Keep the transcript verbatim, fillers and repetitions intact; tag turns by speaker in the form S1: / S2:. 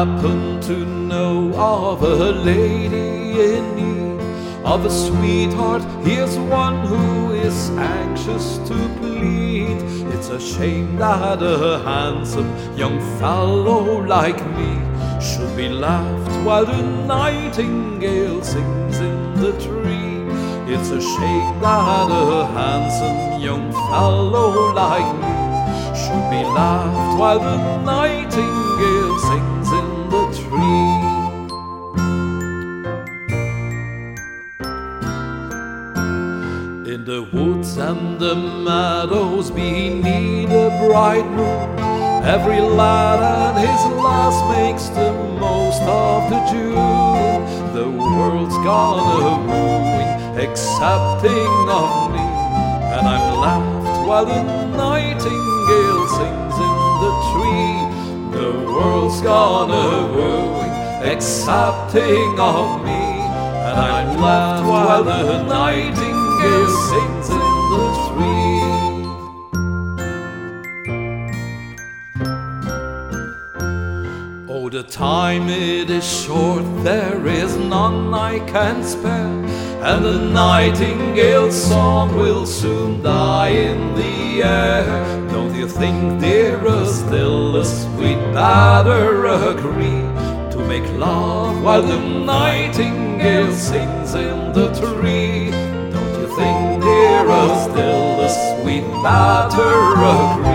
S1: happen to know of a lady in need of a sweetheart, here's one who is anxious to plead. It's a shame that a handsome young fellow like me should be laughed while the nightingale sings in the tree. It's a shame that a handsome young fellow like me should be laughed while the nightingale sings in the tree. In the woods and the meadows beneath a bright moon, every lad and his lass makes the most of the June. The world's gone a-wooing, excepting of me, and I'm laughed while the nightingale sings in the tree. The world's gone a-wooing, excepting of me, and I'm laughed while the nightingale sings in the tree. Oh, the time it is short, there is none I can spare, and the nightingale's song will soon die in the air. Don't you think, dearest, still a sweet better agree to make love while the nightingale sings in the tree? Don't you think, dearest, still a sweet better agree